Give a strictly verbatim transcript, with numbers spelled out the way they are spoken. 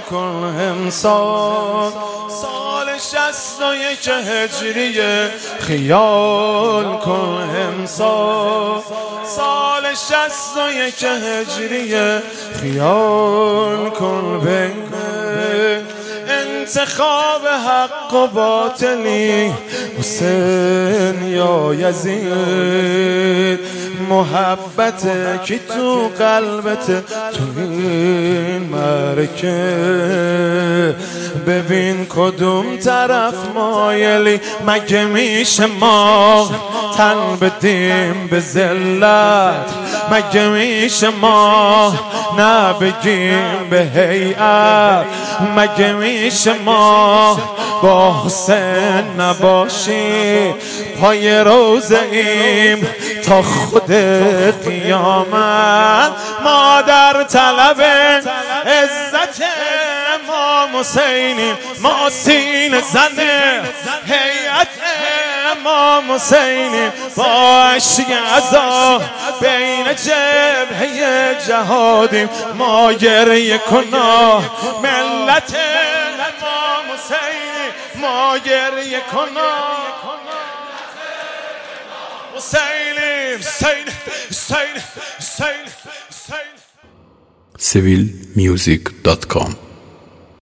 کن امسال سال شصت و یک هجریه خیال کن امسال سال شصت و یک هجریه خیال کن بین انتخاب حق و باطلی حسین یا یزید محبت کی تو قلبت تو این مرکه ببین کدوم طرف مایلی مگه میشه ما تن بدیم به ذلت مگه میشه ما نبگیم به هیئت مگه میشه ما با حسین نباشیم پای روزه ایم تا خود قیامت ما در طلب عزت امام حسینیم ما سینه زن هیئت امام حسینیم با اشک عزا بین جبهه جهادیم ما گریه کنا ملت امام حسینیم ما گریه کنا حسینیم حسین حسین حسین حسین سیویل میوزیک دات کام